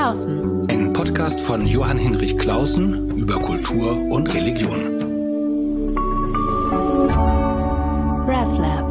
Clausen. Ein Podcast von Johann Hinrich Clausen über Kultur und Religion. RefLab.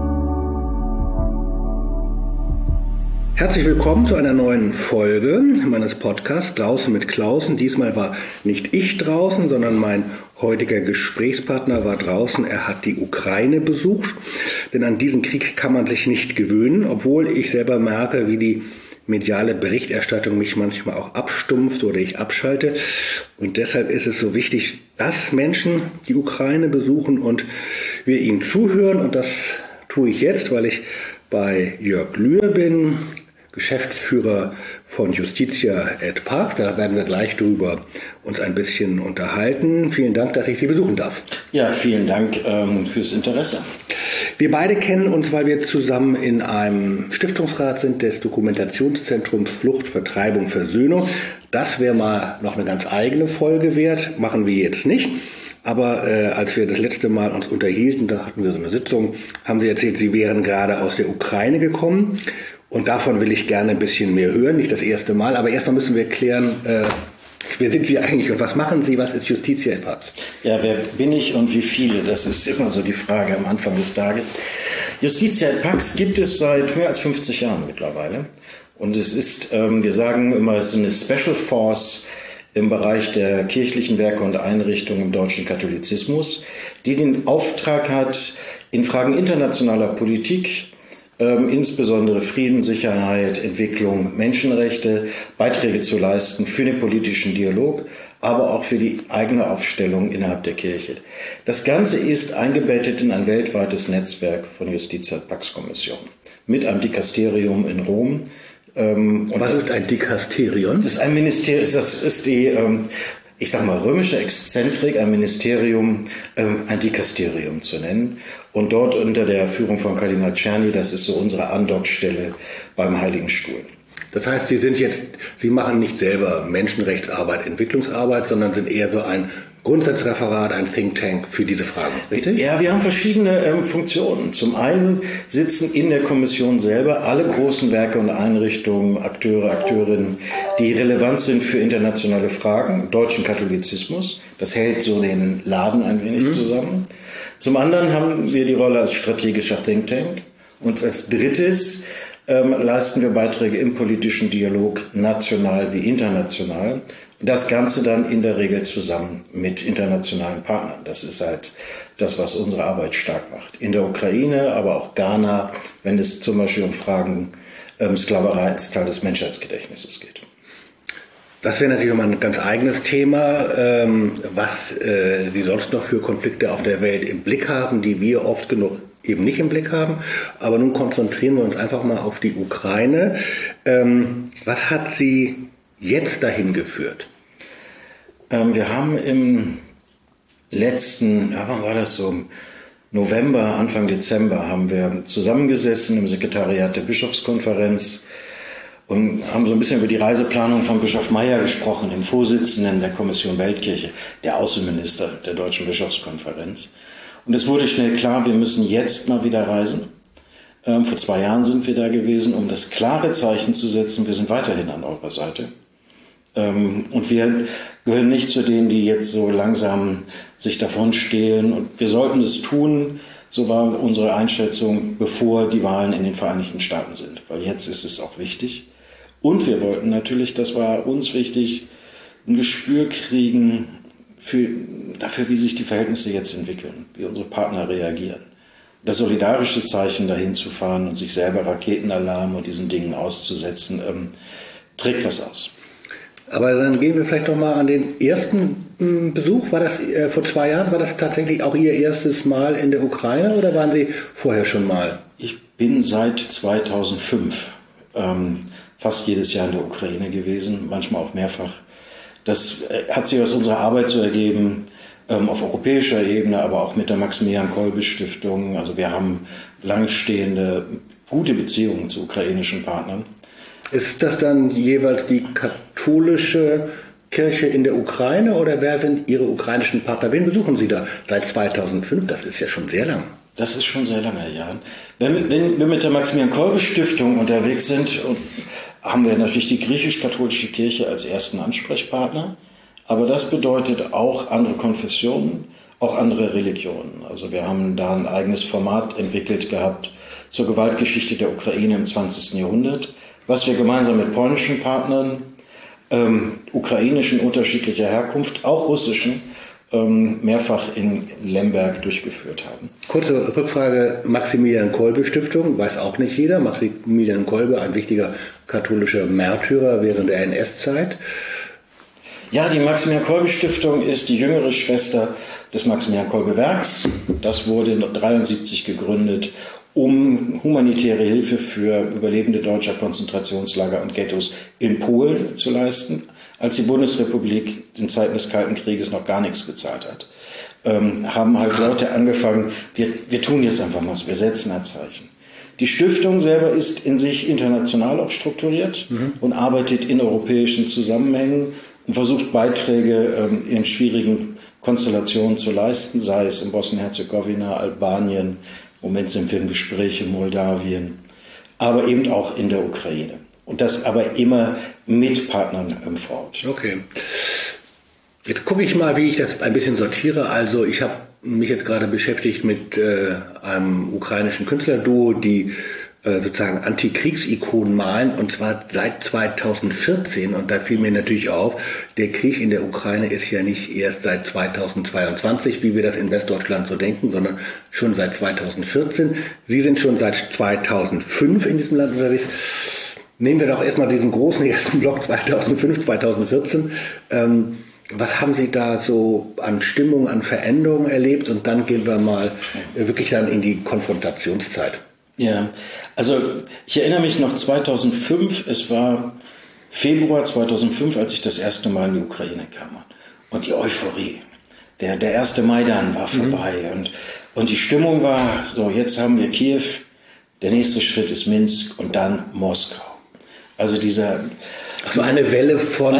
Herzlich willkommen zu einer neuen Folge meines Podcasts Draußen mit Clausen. Diesmal war nicht ich draußen, sondern mein heutiger Gesprächspartner war draußen. Er hat die Ukraine besucht, denn an diesen Krieg kann man sich nicht gewöhnen, obwohl ich selber merke, wie die mediale Berichterstattung mich manchmal auch abstumpft oder ich abschalte. Und deshalb ist es so wichtig, dass Menschen die Ukraine besuchen und wir ihnen zuhören. Und das tue ich jetzt, weil ich bei Jörg Lühr bin, Geschäftsführer von Justitia et Pax. Da werden wir gleich drüber uns ein bisschen unterhalten. Vielen Dank, dass ich Sie besuchen darf. Ja, vielen Dank fürs Interesse. Wir beide kennen uns, weil wir zusammen in einem Stiftungsrat sind des Dokumentationszentrums Flucht, Vertreibung, Versöhnung. Das wäre mal noch eine ganz eigene Folge wert. Machen wir jetzt nicht. Aber als wir das letzte Mal uns unterhielten, da hatten wir so eine Sitzung, haben Sie erzählt, Sie wären gerade aus der Ukraine gekommen. Und davon will ich gerne ein bisschen mehr hören, nicht das erste Mal. Aber erstmal müssen wir klären, wer sind Sie eigentlich und was machen Sie? Was ist Justitia et Pax? Ja, wer bin ich und wie viele? Das ist immer so die Frage am Anfang des Tages. Justitia et Pax gibt es seit mehr als 50 Jahren mittlerweile. Und es ist, wir sagen immer, es ist eine Special Force im Bereich der kirchlichen Werke und Einrichtungen im deutschen Katholizismus, die den Auftrag hat, in Fragen internationaler Politik, insbesondere Frieden, Sicherheit, Entwicklung, Menschenrechte, Beiträge zu leisten für den politischen Dialog, aber auch für die eigene Aufstellung innerhalb der Kirche. Das Ganze ist eingebettet in ein weltweites Netzwerk von Justitia et Pax Kommissionen mit einem Dikasterium in Rom. Was ist ein Dikasterium? Das ist ein Ministerium, das ist die, ich sag mal, römische Exzentrik, ein Ministerium, ein Dikasterium zu nennen. Und dort unter der Führung von Kardinal Czerny, das ist so unsere Andockstelle beim Heiligen Stuhl. Das heißt, Sie machen nicht selber Menschenrechtsarbeit, Entwicklungsarbeit, sondern sind eher so ein Grundsatzreferat, ein Think Tank für diese Fragen, richtig? Ja, wir haben verschiedene Funktionen. Zum einen sitzen in der Kommission selber alle großen Werke und Einrichtungen, Akteure, Akteurinnen, die relevant sind für internationale Fragen, deutschen Katholizismus. Das hält so den Laden ein wenig zusammen. Zum anderen haben wir die Rolle als strategischer Think Tank. Und als drittes leisten wir Beiträge im politischen Dialog, national wie international. Das Ganze dann in der Regel zusammen mit internationalen Partnern. Das ist halt das, was unsere Arbeit stark macht. In der Ukraine, aber auch Ghana, wenn es zum Beispiel um Fragen Sklaverei als Teil des Menschheitsgedächtnisses geht. Das wäre natürlich nochmal ein ganz eigenes Thema, was Sie sonst noch für Konflikte auf der Welt im Blick haben, die wir oft genug eben nicht im Blick haben. Aber nun konzentrieren wir uns einfach mal auf die Ukraine. Was hat Sie jetzt dahin geführt? Wir haben im letzten, wann war das so, November, Anfang Dezember, haben wir zusammengesessen im Sekretariat der Bischofskonferenz und haben so ein bisschen über die Reiseplanung von Bischof Meyer gesprochen, dem Vorsitzenden der Kommission Weltkirche, der Außenminister der Deutschen Bischofskonferenz. Und es wurde schnell klar, wir müssen jetzt mal wieder reisen. Vor 2 Jahren sind wir da gewesen, um das klare Zeichen zu setzen, wir sind weiterhin an eurer Seite. Und wir gehören nicht zu denen, die jetzt so langsam sich davon stehlen. Und wir sollten es tun, so war unsere Einschätzung, bevor die Wahlen in den Vereinigten Staaten sind. Weil jetzt ist es auch wichtig. Und wir wollten natürlich, das war uns wichtig, ein Gespür kriegen dafür, wie sich die Verhältnisse jetzt entwickeln, wie unsere Partner reagieren. Das solidarische Zeichen, dahin zu fahren und sich selber Raketenalarm und diesen Dingen auszusetzen, trägt was aus. Aber dann gehen wir vielleicht doch mal an den ersten Besuch. War das vor 2 Jahren? War das tatsächlich auch Ihr erstes Mal in der Ukraine oder waren Sie vorher schon mal? Ich bin seit 2005 fast jedes Jahr in der Ukraine gewesen, manchmal auch mehrfach. Das hat sich aus unserer Arbeit so ergeben, auf europäischer Ebene, aber auch mit der Maximilian-Kolbe-Stiftung. Also wir haben langstehende, gute Beziehungen zu ukrainischen Partnern. Ist das dann jeweils die katholische Kirche in der Ukraine oder wer sind Ihre ukrainischen Partner? Wen besuchen Sie da seit 2005? Das ist ja schon sehr lang. Das ist schon sehr lange, ja. Wenn wir mit der Maximilian-Kolbe-Stiftung unterwegs sind, und haben wir natürlich die griechisch-katholische Kirche als ersten Ansprechpartner. Aber das bedeutet auch andere Konfessionen, auch andere Religionen. Also wir haben da ein eigenes Format entwickelt gehabt zur Gewaltgeschichte der Ukraine im 20. Jahrhundert, was wir gemeinsam mit polnischen Partnern, ukrainischen unterschiedlicher Herkunft, auch russischen, mehrfach in Lemberg durchgeführt haben. Kurze Rückfrage, Maximilian Kolbe Stiftung, weiß auch nicht jeder. Maximilian Kolbe, ein wichtiger katholischer Märtyrer während der NS-Zeit. Ja, die Maximilian Kolbe Stiftung ist die jüngere Schwester des Maximilian Kolbe Werks. Das wurde 1973 gegründet, um humanitäre Hilfe für Überlebende deutscher Konzentrationslager und Ghettos in Polen zu leisten, als die Bundesrepublik in Zeiten des Kalten Krieges noch gar nichts gezahlt hat. Haben halt Leute angefangen, wir tun jetzt einfach was, wir setzen ein Zeichen. Die Stiftung selber ist in sich international auch strukturiert und arbeitet in europäischen Zusammenhängen und versucht Beiträge in schwierigen Konstellationen zu leisten, sei es in Bosnien-Herzegowina, Albanien, im Moment sind wir im Gespräch in Moldawien, aber eben auch in der Ukraine. Und das aber immer mit Partnern vor Ort. Okay. Jetzt gucke ich mal, wie ich das ein bisschen sortiere. Also ich habe mich jetzt gerade beschäftigt mit einem ukrainischen Künstlerduo, die sozusagen Antikriegsikonen malen, und zwar seit 2014. Und da fiel mir natürlich auf, der Krieg in der Ukraine ist ja nicht erst seit 2022, wie wir das in Westdeutschland so denken, sondern schon seit 2014. Sie sind schon seit 2005 in diesem Land unterwegs. Nehmen wir doch erstmal diesen großen ersten Block 2005, 2014. Was haben Sie da so an Stimmung, an Veränderungen erlebt? Und dann gehen wir mal wirklich dann in die Konfrontationszeit. Ja, also ich erinnere mich noch 2005, es war Februar 2005, als ich das erste Mal in die Ukraine kam. Und die Euphorie, der erste Maidan war vorbei und die Stimmung war, so jetzt haben wir Kiew, der nächste Schritt ist Minsk und dann Moskau. Also eine Welle von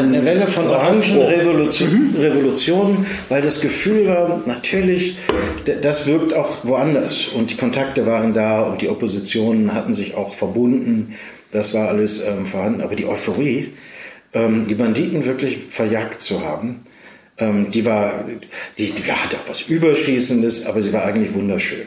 Orangenrevolutionen, weil das Gefühl war, natürlich, das wirkt auch woanders und die Kontakte waren da und die Oppositionen hatten sich auch verbunden, das war alles vorhanden, aber die Euphorie, die Banditen wirklich verjagt zu haben, die hatte auch was Überschießendes, aber sie war eigentlich wunderschön.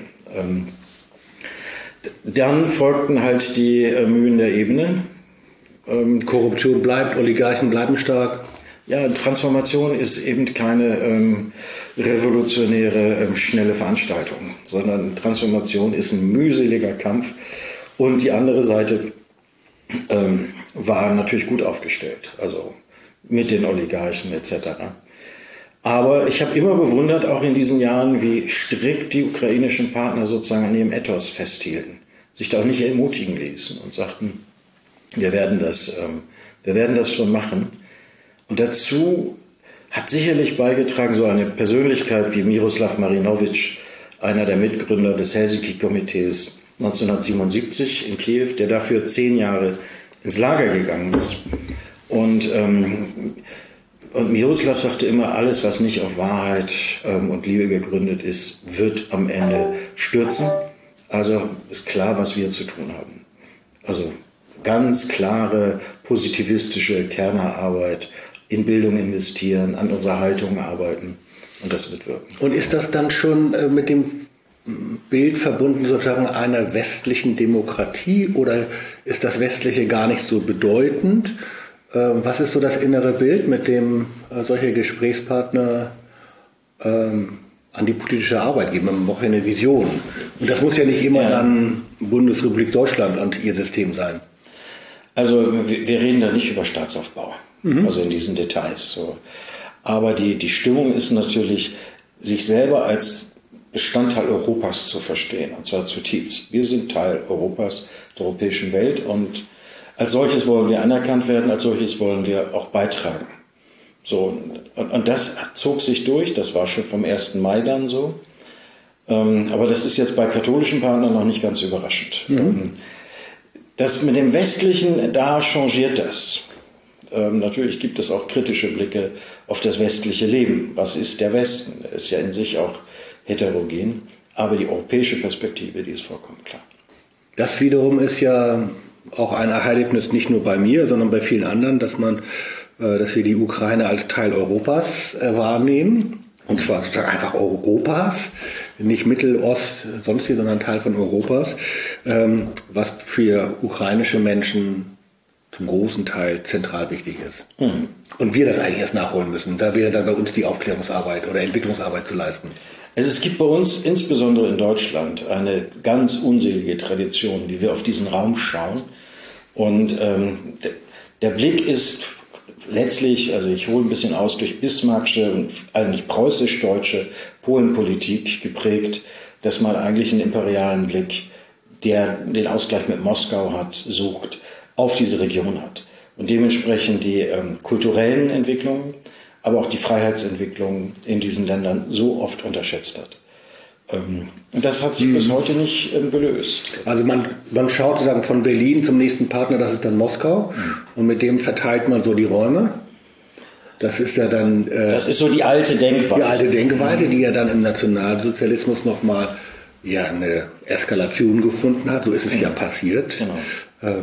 Dann folgten halt die Mühen der Ebene. Korruption bleibt, Oligarchen bleiben stark. Ja, Transformation ist eben keine revolutionäre, schnelle Veranstaltung, sondern Transformation ist ein mühseliger Kampf. Und die andere Seite war natürlich gut aufgestellt, also mit den Oligarchen etc. Aber ich habe immer bewundert, auch in diesen Jahren, wie strikt die ukrainischen Partner sozusagen an ihrem Ethos festhielten, sich da auch nicht ermutigen ließen und sagten, wir werden das schon machen. Und dazu hat sicherlich beigetragen so eine Persönlichkeit wie Miroslav Marinowitsch, einer der Mitgründer des Helsinki-Komitees 1977 in Kiew, der dafür 10 Jahre ins Lager gegangen ist. Und Miroslav sagte immer, alles, was nicht auf Wahrheit und Liebe gegründet ist, wird am Ende stürzen. Also ist klar, was wir zu tun haben. Also ganz klare, positivistische Kernarbeit, in Bildung investieren, an unserer Haltung arbeiten und das wird wirken. Und ist das dann schon mit dem Bild verbunden sozusagen einer westlichen Demokratie oder ist das Westliche gar nicht so bedeutend? Was ist so das innere Bild, mit dem solche Gesprächspartner an die politische Arbeit geben? Man braucht ja eine Vision. Und das muss ja nicht immer dann Bundesrepublik Deutschland und ihr System sein. Also wir reden da nicht über Staatsaufbau, also in diesen Details. So. Aber die Stimmung ist natürlich, sich selber als Bestandteil Europas zu verstehen, und zwar zutiefst. Wir sind Teil Europas, der europäischen Welt und als solches wollen wir anerkannt werden, als solches wollen wir auch beitragen. So, und das zog sich durch, das war schon vom 1. Mai dann so. Aber das ist jetzt bei katholischen Partnern noch nicht ganz überraschend. Das mit dem Westlichen, da changiert das. Natürlich gibt es auch kritische Blicke auf das westliche Leben. Was ist der Westen? Der ist ja in sich auch heterogen. Aber die europäische Perspektive, die ist vollkommen klar. Das wiederum ist ja auch ein Erlebnis nicht nur bei mir, sondern bei vielen anderen, dass wir die Ukraine als Teil Europas wahrnehmen. Und zwar sozusagen einfach Europas, nicht Mittelost, sonst wie, sondern Teil von Europas, was für ukrainische Menschen zum großen Teil zentral wichtig ist. Mhm. Und wir das eigentlich erst nachholen müssen. Da wäre dann bei uns die Aufklärungsarbeit oder Entwicklungsarbeit zu leisten. Es gibt bei uns, insbesondere in Deutschland, eine ganz unselige Tradition, wie wir auf diesen Raum schauen. Und der Blick ist letztlich, also ich hole ein bisschen aus, durch bismarckische und eigentlich preußisch-deutsche Polenpolitik geprägt, dass man eigentlich einen imperialen Blick, der den Ausgleich mit Moskau hat, sucht, auf diese Region hat. Und dementsprechend die kulturellen Entwicklungen, aber auch die Freiheitsentwicklungen in diesen Ländern so oft unterschätzt hat. Und das hat sich bis heute nicht gelöst. Also man schaut sozusagen von Berlin zum nächsten Partner, das ist dann Moskau, und mit dem verteilt man so die Räume. Das ist ja dann... das ist so die alte Denkweise. Die alte Denkweise, die ja dann im Nationalsozialismus nochmal eine Eskalation gefunden hat. So ist es ja passiert. Genau.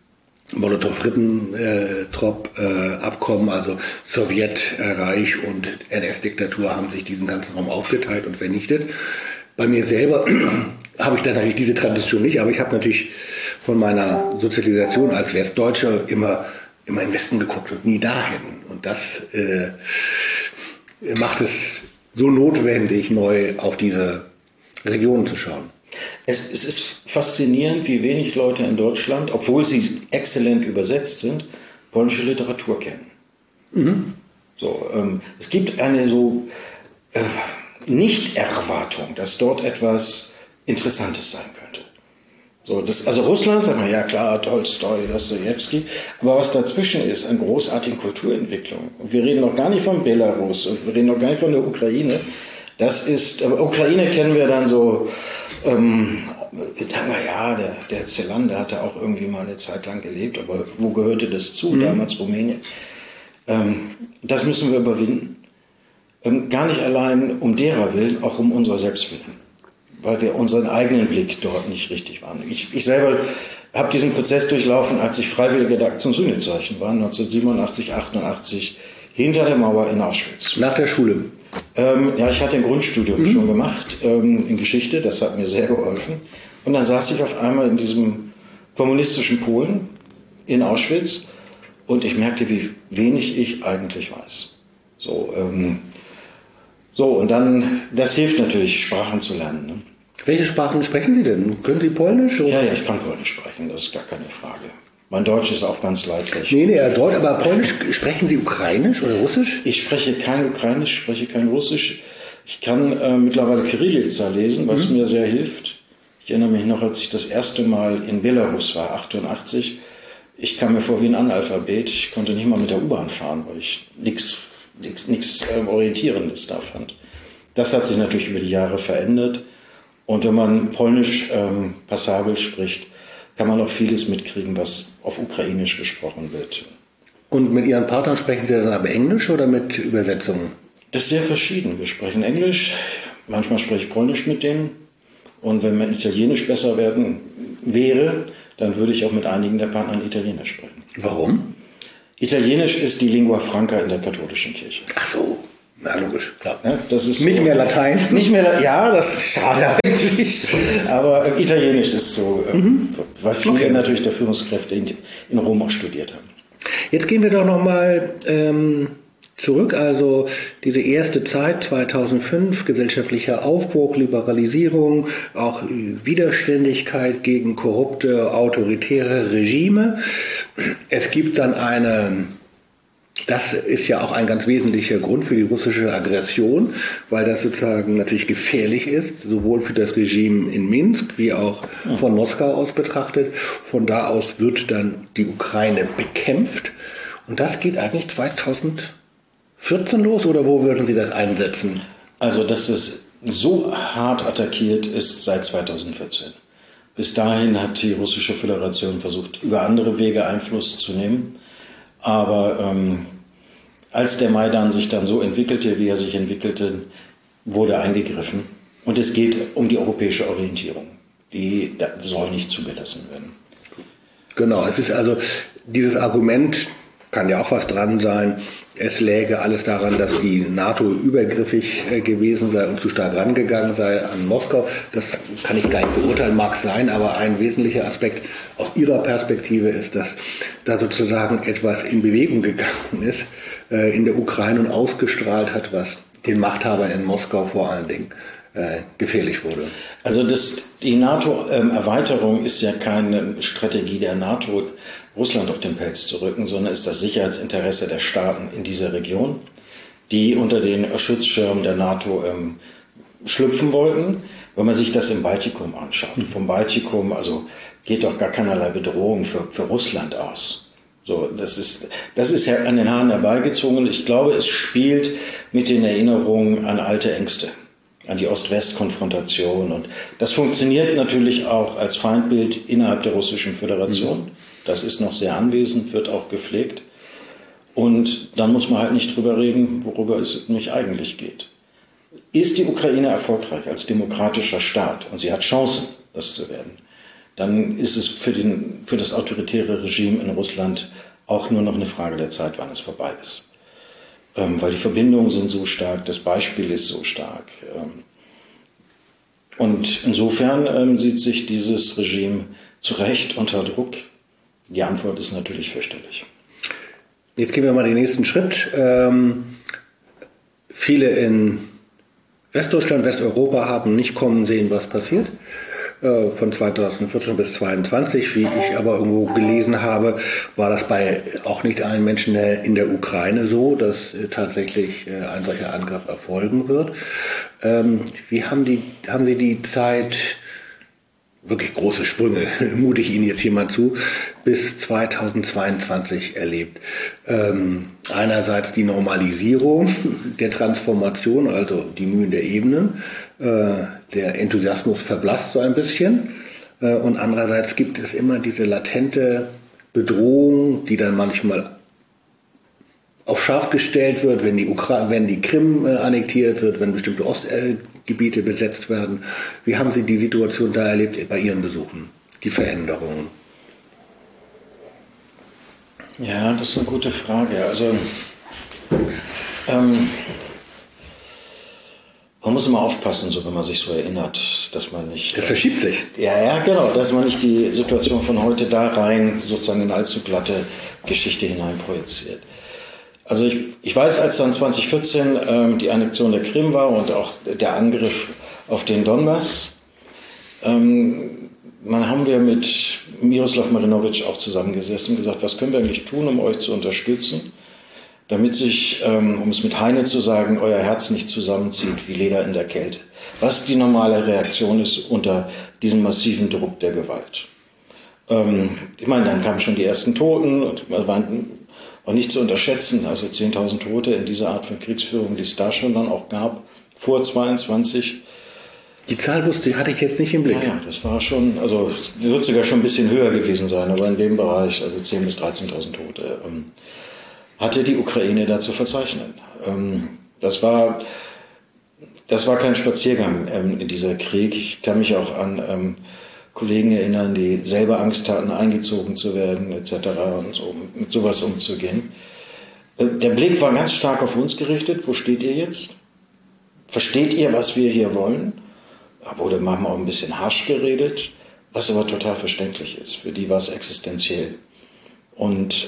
Molotow-Ribbentrop-Abkommen, also Sowjetreich und NS-Diktatur haben sich diesen ganzen Raum aufgeteilt und vernichtet. Bei mir selber habe ich dann natürlich diese Tradition nicht, aber ich habe natürlich von meiner Sozialisation als Westdeutscher immer in den Westen geguckt und nie dahin. Und das macht es so notwendig, neu auf diese Regionen zu schauen. Es ist faszinierend, wie wenig Leute in Deutschland, obwohl sie exzellent übersetzt sind, polnische Literatur kennen. Mhm. So, es gibt eine so Nicht-Erwartung, dass dort etwas Interessantes sein könnte. So, also Russland, sagt man, ja klar, Tolstoi, Dostojewski, aber was dazwischen ist, an großartigen Kulturentwicklungen. Und wir reden noch gar nicht von Belarus und wir reden noch gar nicht von der Ukraine. Aber Ukraine kennen wir dann so, der Zelander hatte auch irgendwie mal eine Zeit lang gelebt, aber wo gehörte das zu? Damals Rumänien. Das müssen wir überwinden. Gar nicht allein um derer willen, auch um unserer selbst willen. Weil wir unseren eigenen Blick dort nicht richtig wahrnehmen. Ich selber habe diesen Prozess durchlaufen, als ich Freiwilliger der Aktion Sühnezeichen war, 1987, 88, hinter der Mauer in Auschwitz. Nach der Schule? Ich hatte ein Grundstudium schon gemacht in Geschichte, das hat mir sehr geholfen. Und dann saß ich auf einmal in diesem kommunistischen Polen in Auschwitz und ich merkte, wie wenig ich eigentlich weiß. Und dann, das hilft natürlich, Sprachen zu lernen. Ne? Welche Sprachen sprechen Sie denn? Können Sie Polnisch? Oder? Ja, ich kann Polnisch sprechen, das ist gar keine Frage. Mein Deutsch ist auch ganz leidlich. Nee, Deutsch, aber Polnisch, sprechen Sie Ukrainisch oder Russisch? Ich spreche kein Ukrainisch, spreche kein Russisch. Ich kann mittlerweile Kirillitsa lesen, was mir sehr hilft. Ich erinnere mich noch, als ich das erste Mal in Belarus war, 88. Ich kam mir vor wie ein Analphabet. Ich konnte nicht mal mit der U-Bahn fahren, weil ich nichts Orientierendes da fand. Das hat sich natürlich über die Jahre verändert. Und wenn man Polnisch passabel spricht, kann man auch vieles mitkriegen, was auf Ukrainisch gesprochen wird. Und mit Ihren Partnern sprechen Sie dann aber Englisch oder mit Übersetzungen? Das ist sehr verschieden. Wir sprechen Englisch, manchmal spreche ich Polnisch mit denen. Und wenn man Italienisch besser wäre, dann würde ich auch mit einigen der Partner Italienisch sprechen. Warum? Italienisch ist die Lingua franca in der katholischen Kirche. Ach so. Na, logisch, klar. Ja, das ist nicht so, mehr Latein? Nicht mehr ja, das ist schade eigentlich. Aber Italienisch ist so, weil viele natürlich der Führungskräfte in Rom auch studiert haben. Jetzt gehen wir doch nochmal zurück. Also diese erste Zeit, 2005, gesellschaftlicher Aufbruch, Liberalisierung, auch Widerständigkeit gegen korrupte, autoritäre Regime. Es gibt dann das ist ja auch ein ganz wesentlicher Grund für die russische Aggression, weil das sozusagen natürlich gefährlich ist, sowohl für das Regime in Minsk wie auch von Moskau aus betrachtet. Von da aus wird dann die Ukraine bekämpft. Und das geht eigentlich 2014 los, oder wo würden Sie das einsetzen? Also, dass es so hart attackiert ist seit 2014. Bis dahin hat die Russische Föderation versucht, über andere Wege Einfluss zu nehmen. Aber als der Maidan sich dann so entwickelte, wie er sich entwickelte, wurde eingegriffen. Und es geht um die europäische Orientierung. Die soll nicht zugelassen werden. Genau, es ist also dieses Argument, kann ja auch was dran sein, es läge alles daran, dass die NATO übergriffig gewesen sei und zu stark rangegangen sei an Moskau. Das kann ich gar nicht beurteilen, mag sein, aber ein wesentlicher Aspekt aus Ihrer Perspektive ist, dass da sozusagen etwas in Bewegung gegangen ist in der Ukraine und ausgestrahlt hat, was den Machthabern in Moskau vor allen Dingen gefährlich wurde. Also die NATO-Erweiterung ist ja keine Strategie der NATO, Russland auf den Pelz zu rücken, sondern ist das Sicherheitsinteresse der Staaten in dieser Region, die unter den Schutzschirm der NATO schlüpfen wollten. Wenn man sich das im Baltikum anschaut, vom Baltikum also geht doch gar keinerlei Bedrohung für Russland aus. So, das ist ja an den Haaren herbeigezogen. Ich glaube, es spielt mit den Erinnerungen an alte Ängste, an die Ost-West-Konfrontation. Und das funktioniert natürlich auch als Feindbild innerhalb der Russischen Föderation. Das ist noch sehr anwesend, wird auch gepflegt. Und dann muss man halt nicht drüber reden, worüber es nämlich eigentlich geht. Ist die Ukraine erfolgreich als demokratischer Staat und sie hat Chancen, das zu werden, dann ist es für das autoritäre Regime in Russland auch nur noch eine Frage der Zeit, wann es vorbei ist. Weil die Verbindungen sind so stark, das Beispiel ist so stark. Und insofern sieht sich dieses Regime zu Recht unter Druck. Die Antwort ist natürlich fürchterlich. Jetzt gehen wir mal den nächsten Schritt. Viele in Westdeutschland, Westeuropa haben nicht kommen sehen, was passiert. Von 2014 bis 2022, wie ich aber irgendwo gelesen habe, war das bei auch nicht allen Menschen in der Ukraine so, dass tatsächlich ein solcher Angriff erfolgen wird. Wie haben Sie die Zeit, wirklich große Sprünge, mute ich Ihnen jetzt hier mal zu, bis 2022 erlebt? Einerseits die Normalisierung der Transformation, also die Mühen der Ebenen. Der Enthusiasmus verblasst so ein bisschen. Und andererseits gibt es immer diese latente Bedrohung, die dann manchmal auf scharf gestellt wird, wenn die Krim annektiert wird, wenn bestimmte Ostgebiete besetzt werden. Wie haben Sie die Situation da erlebt bei Ihren Besuchen, die Veränderungen? Ja, das ist eine gute Frage. Also man muss immer aufpassen, so wenn man sich so erinnert, dass man nicht... Das verschiebt sich. Ja, genau, dass man nicht die Situation von heute da rein sozusagen in allzu glatte Geschichte hinein projiziert. Also ich weiß, als dann 2014 die Annexion der Krim war und auch der Angriff auf den Donbass, haben wir mit Miroslav Marinowitsch auch zusammengesessen und gesagt, was können wir eigentlich tun, um euch zu unterstützen, damit sich, um es mit Heine zu sagen, euer Herz nicht zusammenzieht wie Leder in der Kälte. Was die normale Reaktion ist unter diesem massiven Druck der Gewalt. Ich meine, dann kamen schon die ersten Toten und waren auch nicht zu unterschätzen, also 10.000 Tote in dieser Art von Kriegsführung, die es da schon dann auch gab, vor 22. Die Zahl hatte ich jetzt nicht im Blick. Ja, das war schon, also es wird sogar schon ein bisschen höher gewesen sein, aber in dem Bereich, also 10.000 bis 13.000 Tote, hatte die Ukraine da zu verzeichnen. Das war kein Spaziergang in dieser Krieg. Ich kann mich auch an Kollegen erinnern, die selber Angst hatten, eingezogen zu werden, etc. und so, mit sowas umzugehen. Der Blick war ganz stark auf uns gerichtet. Wo steht ihr jetzt? Versteht ihr, was wir hier wollen? Da wurde manchmal auch ein bisschen harsch geredet, was aber total verständlich ist. Für die war es existenziell. Und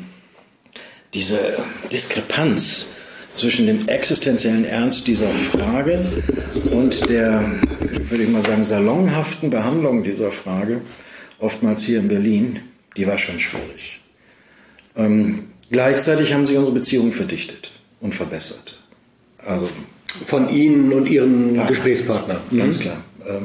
diese Diskrepanz zwischen dem existenziellen Ernst dieser Frage und der, würde ich mal sagen, salonhaften Behandlung dieser Frage, oftmals hier in Berlin, die war schon schwierig. Gleichzeitig haben sich unsere Beziehungen verdichtet und verbessert. Also von Ihnen und Ihren Gesprächspartnern? Ganz klar.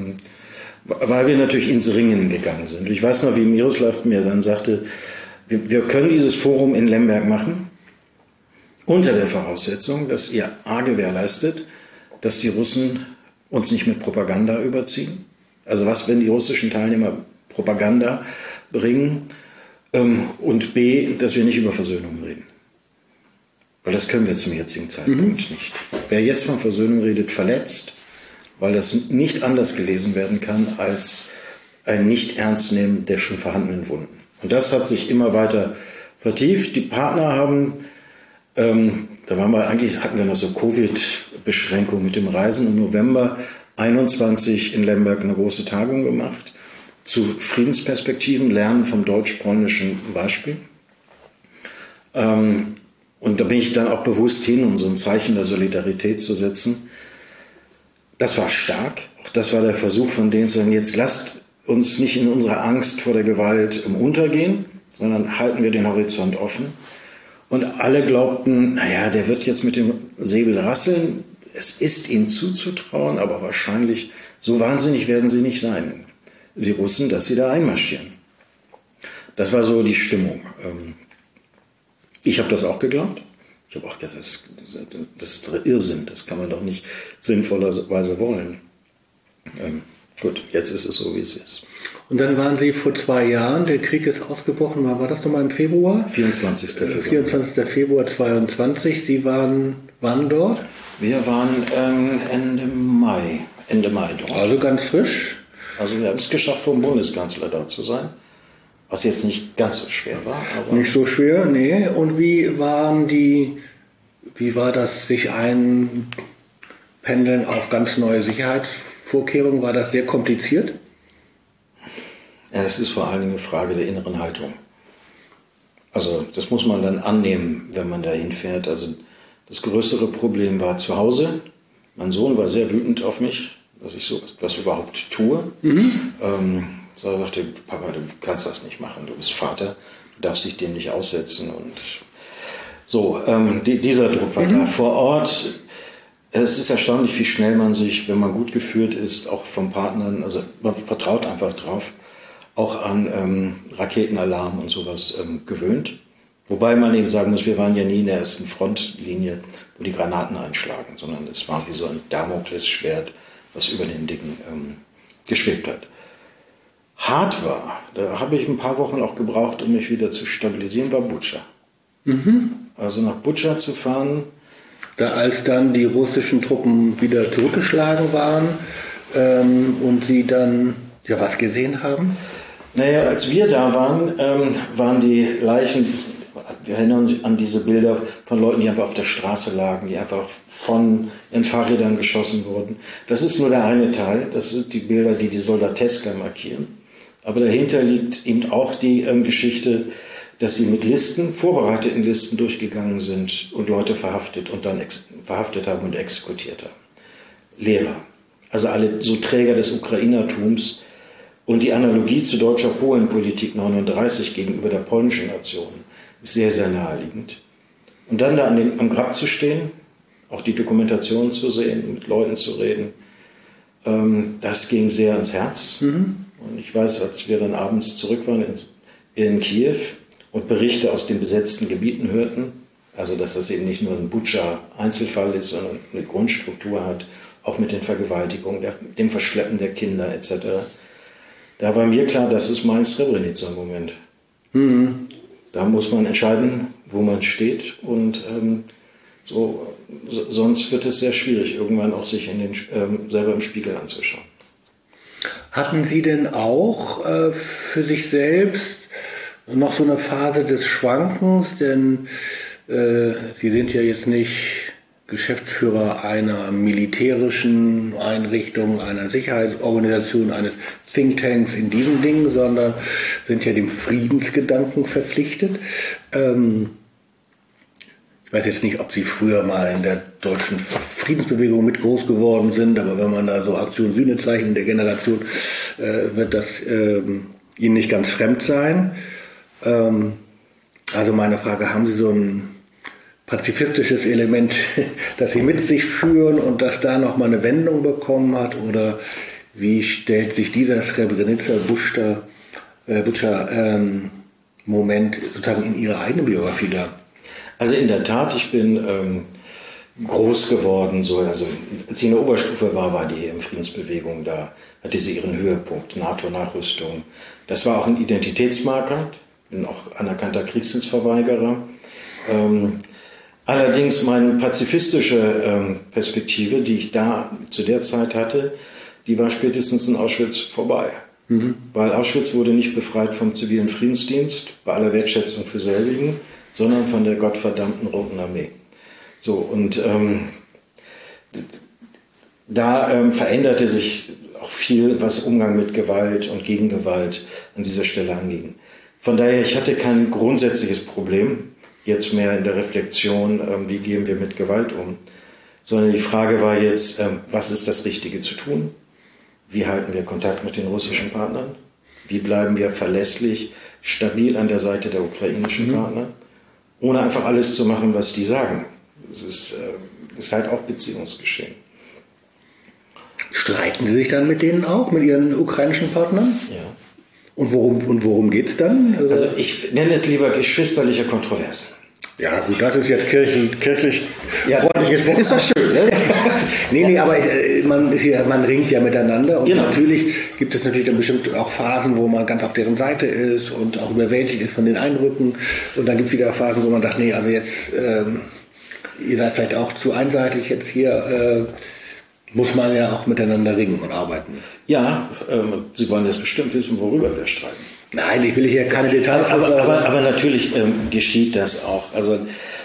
Weil wir natürlich ins Ringen gegangen sind. Ich weiß noch, wie Miroslav mir dann sagte, wir können dieses Forum in Lemberg machen, unter der Voraussetzung, dass ihr A gewährleistet, dass die Russen uns nicht mit Propaganda überziehen. Also was, wenn die russischen Teilnehmer Propaganda bringen, und B, dass wir nicht über Versöhnung reden. Weil das können wir zum jetzigen Zeitpunkt nicht. Wer jetzt von Versöhnung redet, verletzt, weil das nicht anders gelesen werden kann als ein Nicht-Ernst-Nehmen der schon vorhandenen Wunden. Und das hat sich immer weiter vertieft. Die Partner haben, hatten wir noch so Covid-Beschränkungen mit dem Reisen im November 21 in Lemberg eine große Tagung gemacht zu Friedensperspektiven, Lernen vom deutsch-polnischen Beispiel. Und da bin ich dann auch bewusst hin, um so ein Zeichen der Solidarität zu setzen. Das war stark. Auch das war der Versuch von denen zu sagen, jetzt lasst uns nicht in unserer Angst vor der Gewalt untergehen, sondern halten wir den Horizont offen. Und alle glaubten, naja, der wird jetzt mit dem Säbel rasseln. Es ist ihm zuzutrauen, aber wahrscheinlich so wahnsinnig werden sie nicht sein, die Russen, dass sie da einmarschieren. Das war so die Stimmung. Ich habe das auch geglaubt. Ich habe auch gesagt, das ist Irrsinn, das kann man doch nicht sinnvollerweise wollen. Gut, jetzt ist es so, wie es ist. Und dann waren Sie vor 2 Jahren, der Krieg ist ausgebrochen, wann war das nochmal, im Februar? 24. Februar. 24. Februar 22. Sie waren wann dort? Wir waren Ende Mai dort. Also ganz frisch. Also wir haben es geschafft, vom Bundeskanzler da zu sein. Was jetzt nicht ganz so schwer war. Aber Nicht so schwer, nee. Und wie war das sich einpendeln auf ganz neue Sicherheitsvorkehrungen? War das sehr kompliziert? ja, es ist vor allen Dingen eine Frage der inneren Haltung. Also das muss man dann annehmen, wenn man da hinfährt. Also das größere Problem war zu Hause. Mein Sohn war sehr wütend auf mich, dass ich so was überhaupt tue. So er sagte, Papa, du kannst das nicht machen, du bist Vater, du darfst dich dem nicht aussetzen. Und so, dieser Druck war da. Vor Ort, es ist erstaunlich, wie schnell man sich, wenn man gut geführt ist, auch vom Partnern, also man vertraut einfach drauf, auch an Raketenalarm und sowas gewöhnt. Wobei man eben sagen muss, wir waren ja nie in der ersten Frontlinie, wo die Granaten einschlagen, sondern es war wie so ein Damoklesschwert, was über den Dingen geschwebt hat. Hart war, da habe ich ein paar Wochen auch gebraucht, um mich wieder zu stabilisieren, war Butscha. Also nach Butscha zu fahren. Da als dann die russischen Truppen wieder zurückgeschlagen waren und sie dann ja was gesehen haben? Naja, als wir da waren, waren die Leichen, wir erinnern uns an diese Bilder von Leuten, die einfach auf der Straße lagen, die einfach von ihren Fahrrädern geschossen wurden. Das ist nur der eine Teil, das sind die Bilder, die die Soldateska markieren. Aber dahinter liegt eben auch die Geschichte, dass sie mit Listen, vorbereiteten Listen durchgegangen sind und Leute verhaftet und dann verhaftet haben und exekutiert haben. Lehrer, also alle so Träger des Ukrainertums. Und die Analogie zu deutscher Polenpolitik 39 gegenüber der polnischen Nation ist sehr, sehr naheliegend. Und dann da am Grab zu stehen, auch die Dokumentation zu sehen, mit Leuten zu reden, das ging sehr ans Herz. Und ich weiß, als wir dann abends zurück waren in Kiew und Berichte aus den besetzten Gebieten hörten, also dass das eben nicht nur ein Butscha-Einzelfall ist, sondern eine Grundstruktur hat, auch mit den Vergewaltigungen, dem Verschleppen der Kinder etc., da war mir klar, das ist mein Srebrenica-Moment. Da muss man entscheiden, wo man steht und sonst wird es sehr schwierig, irgendwann auch sich selber im Spiegel anzuschauen. Hatten Sie denn auch für sich selbst noch so eine Phase des Schwankens? Denn Sie sind ja jetzt nicht Geschäftsführer einer militärischen Einrichtung, einer Sicherheitsorganisation, eines Thinktanks in diesen Dingen, sondern sind ja dem Friedensgedanken verpflichtet. Ich weiß jetzt nicht, ob Sie früher mal in der deutschen Friedensbewegung mit groß geworden sind, aber wenn man da so Aktion Sühne zeichnet in der Generation, wird das Ihnen nicht ganz fremd sein. Also meine Frage, haben Sie so ein pazifistisches Element, das Sie mit sich führen und das da nochmal eine Wendung bekommen hat? Oder wie stellt sich dieser Srebrenica-Butscha-Moment sozusagen in Ihrer eigenen Biografie dar? Also in der Tat, ich bin groß geworden, also als ich in der Oberstufe war die Friedensbewegung, da hatte sie ihren Höhepunkt, NATO-Nachrüstung. Das war auch ein Identitätsmarker, bin auch anerkannter Kriegsdienstverweigerer. Allerdings meine pazifistische Perspektive, die ich da zu der Zeit hatte, die war spätestens in Auschwitz vorbei. Weil Auschwitz wurde nicht befreit vom zivilen Friedensdienst, bei aller Wertschätzung für selbigen, sondern von der gottverdammten Roten Armee. So, und da veränderte sich auch viel, was Umgang mit Gewalt und Gegengewalt an dieser Stelle anging. Von daher, ich hatte kein grundsätzliches Problem, jetzt mehr in der Reflexion, wie gehen wir mit Gewalt um, sondern die Frage war jetzt, was ist das Richtige zu tun? Wie halten wir Kontakt mit den russischen Partnern? Wie bleiben wir verlässlich, stabil an der Seite der ukrainischen Partner, ohne einfach alles zu machen, was die sagen? Das ist halt auch Beziehungsgeschehen. Streiten Sie sich dann mit denen auch, mit Ihren ukrainischen Partnern? Ja. Und worum geht es dann? Also ich nenne es lieber geschwisterliche Kontroversen. Ja gut, das ist jetzt kirchlich Ja, freundlich gesprochen. ist doch schön, ne? Nee, aber man ringt ja miteinander und Genau. natürlich gibt es natürlich dann bestimmt auch Phasen, wo man ganz auf deren Seite ist und auch überwältigt ist von den Eindrücken und dann gibt es wieder Phasen, wo man sagt, nee, also jetzt, ihr seid vielleicht auch zu einseitig jetzt hier, muss man ja auch miteinander ringen und arbeiten. Ja, Sie wollen jetzt bestimmt wissen, worüber wir streiten. Nein, ich will hier keine Details. Aber natürlich geschieht das auch. Also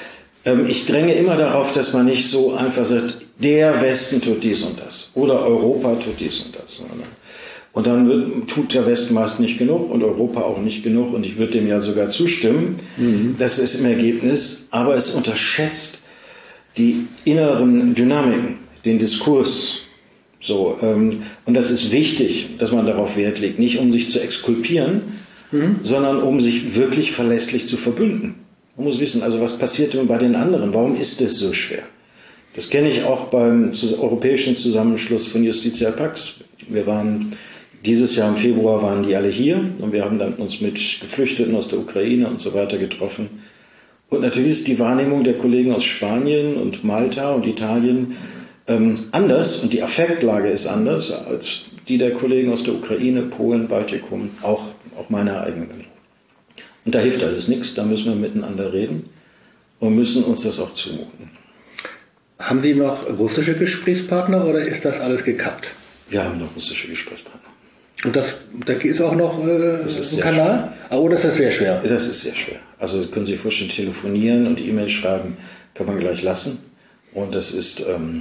ich dränge immer darauf, dass man nicht so einfach sagt, der Westen tut dies und das oder Europa tut dies und das. Und dann tut der Westen meist nicht genug und Europa auch nicht genug. Und ich würde dem ja sogar zustimmen. Das ist im Ergebnis, aber es unterschätzt die inneren Dynamiken, den Diskurs. So, und das ist wichtig, dass man darauf Wert legt, nicht um sich zu exkulpieren, sondern um sich wirklich verlässlich zu verbünden. Man muss wissen, also was passiert denn bei den anderen? Warum ist es so schwer? Das kenne ich auch beim europäischen Zusammenschluss von Justitia Pax. Wir waren dieses Jahr im Februar waren die alle hier und wir haben dann uns mit Geflüchteten aus der Ukraine und so weiter getroffen. Und natürlich ist die Wahrnehmung der Kollegen aus Spanien und Malta und Italien anders und die Affektlage ist anders als die der Kollegen aus der Ukraine, Polen, Baltikum, auch meine eigenen. Und da hilft alles nichts, da müssen wir miteinander reden und müssen uns das auch zumuten. Haben Sie noch russische Gesprächspartner oder ist das alles gekappt? Wir haben noch russische Gesprächspartner. Und da ist auch noch ein Kanal? Oder ist das sehr schwer? Das ist sehr schwer. Also können Sie sich vorstellen, telefonieren und E-Mail schreiben kann man gleich lassen. Und das ist ein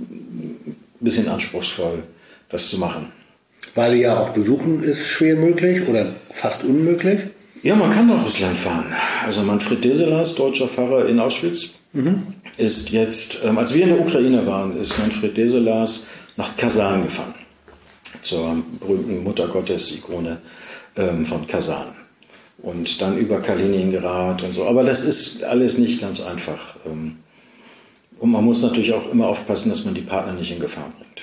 bisschen anspruchsvoll, das zu machen. Weil ja auch besuchen ist schwer möglich oder fast unmöglich. Ja, man kann nach Russland fahren. Also Manfred Deselas, deutscher Pfarrer in Auschwitz, ist jetzt, als wir in der Ukraine waren, ist Manfred Deselas nach Kasan gefahren. Zur berühmten Muttergottes-Ikone von Kasan. Und dann über Kaliningrad und so. Aber das ist alles nicht ganz einfach. Und man muss natürlich auch immer aufpassen, dass man die Partner nicht in Gefahr bringt.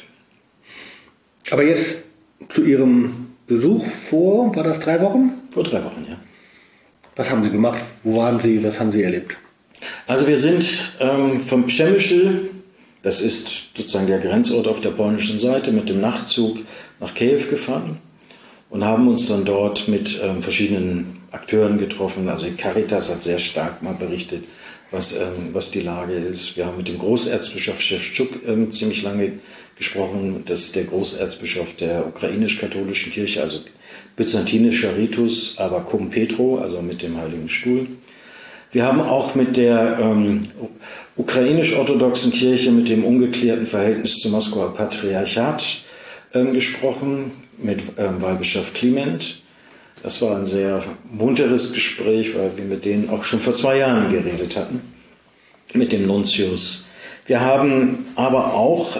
Aber jetzt zu Ihrem Besuch war das 3 Wochen? Vor 3 Wochen, ja. Was haben Sie gemacht? Wo waren Sie? Was haben Sie erlebt? Also wir sind vom Przemyśl, das ist sozusagen der Grenzort auf der polnischen Seite, mit dem Nachtzug nach Kiew gefahren und haben uns dann dort mit verschiedenen Akteuren getroffen. Also Caritas hat sehr stark mal berichtet, was die Lage ist. Wir haben mit dem Großerzbischof Szewczuk ziemlich lange gesprochen. Das ist der Großerzbischof der ukrainisch-katholischen Kirche, also byzantinischer Ritus, aber cum Petro, also mit dem Heiligen Stuhl. Wir haben auch mit der ukrainisch-orthodoxen Kirche, mit dem ungeklärten Verhältnis zum Moskauer Patriarchat gesprochen, mit Weihbischof Kliment. Das war ein sehr munteres Gespräch, weil wir mit denen auch schon vor 2 Jahren geredet hatten, mit dem Nuntius. Wir haben aber auch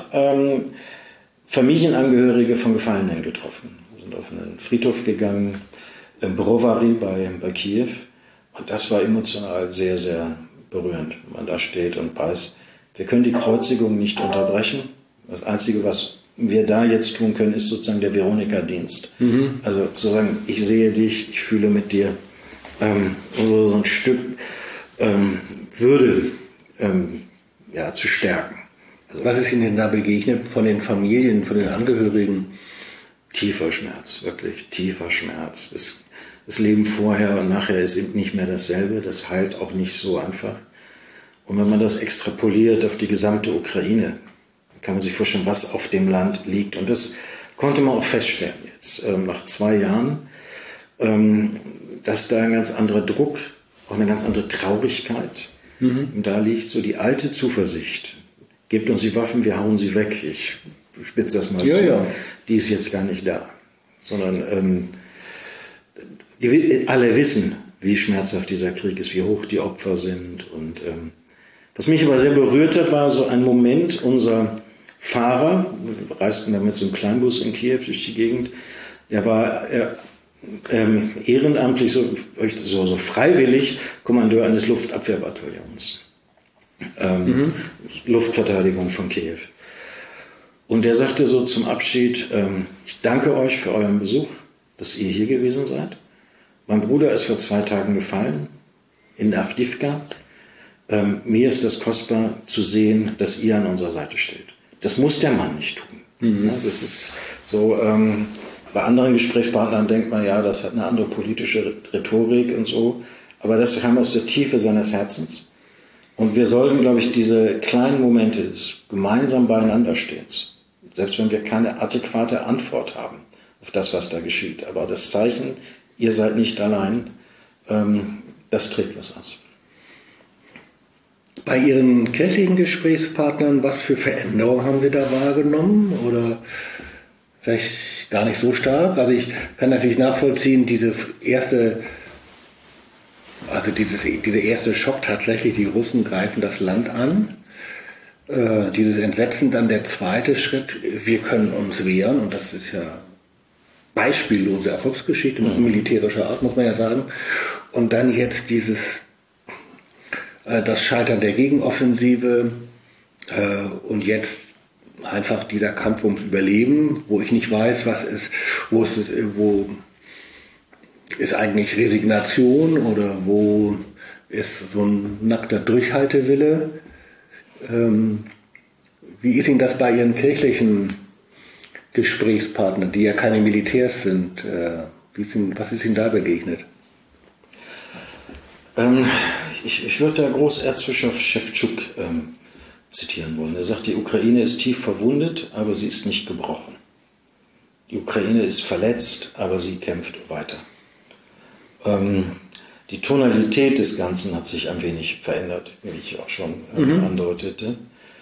Familienangehörige von Gefallenen getroffen. Wir sind auf einen Friedhof gegangen, im Brovary bei Kiew. Und das war emotional sehr, sehr berührend, wenn man da steht und weiß, wir können die Kreuzigung nicht unterbrechen. Das Einzige, was wir da jetzt tun können, ist sozusagen der Veronika-Dienst. Also zu sagen, ich sehe dich, ich fühle mit dir, so ein Stück Würde zu stärken. Also, was ist Ihnen da begegnet von den Familien, von den Angehörigen? Tiefer Schmerz, wirklich tiefer Schmerz. Das Leben vorher und nachher ist eben nicht mehr dasselbe, das heilt auch nicht so einfach. Und wenn man das extrapoliert auf die gesamte Ukraine, kann man sich vorstellen, was auf dem Land liegt. Und das konnte man auch feststellen jetzt, nach 2 Jahren, dass da ein ganz anderer Druck, auch eine ganz andere Traurigkeit da liegt, so die alte Zuversicht. Gebt uns die Waffen, wir hauen sie weg. Ich spitze das mal zu. Ja. Die ist jetzt gar nicht da. Sondern alle wissen, wie schmerzhaft dieser Krieg ist, wie hoch die Opfer sind. Und was mich aber sehr berührt hat, war so ein Moment, unser Fahrer, wir reisten dann mit so einem Kleinbus in Kiew durch die Gegend, der war ehrenamtlich, so freiwillig Kommandeur eines Luftabwehrbataillons. Luftverteidigung von Kiew. Und der sagte so zum Abschied, ich danke euch für euren Besuch, dass ihr hier gewesen seid. Mein Bruder ist vor 2 Tagen gefallen in Avdiivka. Mir ist es kostbar zu sehen, dass ihr an unserer Seite steht. Das muss der Mann nicht tun. Ja, das ist so, bei anderen Gesprächspartnern denkt man, ja, das hat eine andere politische Rhetorik und so. Aber das kam aus der Tiefe seines Herzens. Und wir sollten, glaube ich, diese kleinen Momente des gemeinsam Beieinanderstehens, selbst wenn wir keine adäquate Antwort haben auf das, was da geschieht, aber das Zeichen, ihr seid nicht allein, das trägt was aus. Bei Ihren kirchlichen Gesprächspartnern, was für Veränderungen haben Sie da wahrgenommen? Oder vielleicht gar nicht so stark? Also ich kann natürlich nachvollziehen, dieser erste Schock tatsächlich, die Russen greifen das Land an. Dieses Entsetzen, dann der zweite Schritt, wir können uns wehren, und das ist ja beispiellose Erfolgsgeschichte militärischer Art, muss man ja sagen. Und dann jetzt das Scheitern der Gegenoffensive und jetzt einfach dieser Kampf ums Überleben, wo ich nicht weiß, wo ist eigentlich Resignation oder wo ist so ein nackter Durchhaltewille. Wie ist Ihnen das bei Ihren kirchlichen Gesprächspartnern, die ja keine Militärs sind? Was ist Ihnen da begegnet? Ich würde da Großerzbischof Schewtschuk zitieren wollen. Er sagt, die Ukraine ist tief verwundet, aber sie ist nicht gebrochen. Die Ukraine ist verletzt, aber sie kämpft weiter. Die Tonalität des Ganzen hat sich ein wenig verändert, wie ich auch schon andeutete.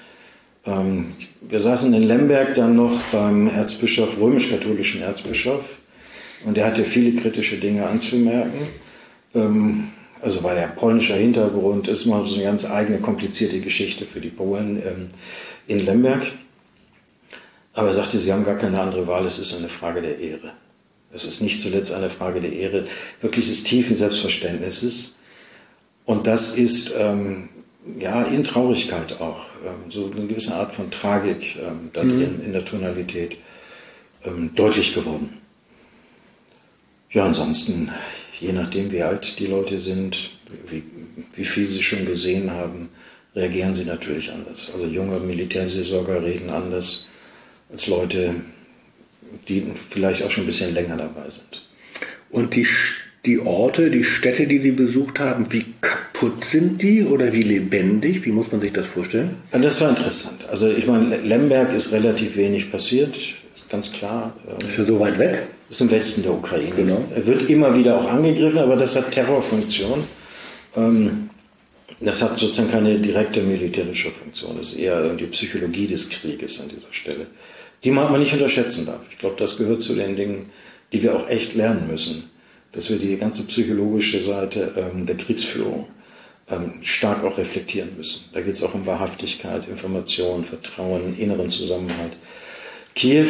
Wir saßen in Lemberg dann noch beim Erzbischof, römisch-katholischen Erzbischof, und der hatte viele kritische Dinge anzumerken. Also weil der polnischer Hintergrund ist mal so eine ganz eigene komplizierte Geschichte für die Polen in Lemberg. Aber er sagte, sie haben gar keine andere Wahl, es ist eine Frage der Ehre. Es ist nicht zuletzt eine Frage der Ehre, wirklich des tiefen Selbstverständnisses. Und das ist in Traurigkeit auch, so eine gewisse Art von Tragik da drin in der Tonalität deutlich geworden. Ja, ansonsten, je nachdem wie alt die Leute sind, wie viel sie schon gesehen haben, reagieren sie natürlich anders. Also junge Militärseelsorger reden anders als Leute, die vielleicht auch schon ein bisschen länger dabei sind. Und die Orte, die Städte, die Sie besucht haben, wie kaputt sind die oder wie lebendig? Wie muss man sich das vorstellen? Das war interessant. Also ich meine, Lemberg ist relativ wenig passiert, ist ganz klar. Ist ja so weit weg? Ist im Westen der Ukraine. Genau. Er wird immer wieder auch angegriffen, aber das hat Terrorfunktion. Das hat sozusagen keine direkte militärische Funktion. Das ist eher die Psychologie des Krieges an dieser Stelle, die man nicht unterschätzen darf. Ich glaube, das gehört zu den Dingen, die wir auch echt lernen müssen, dass wir die ganze psychologische Seite der Kriegsführung stark auch reflektieren müssen. Da geht es auch um Wahrhaftigkeit, Information, Vertrauen, inneren Zusammenhalt. Kiew,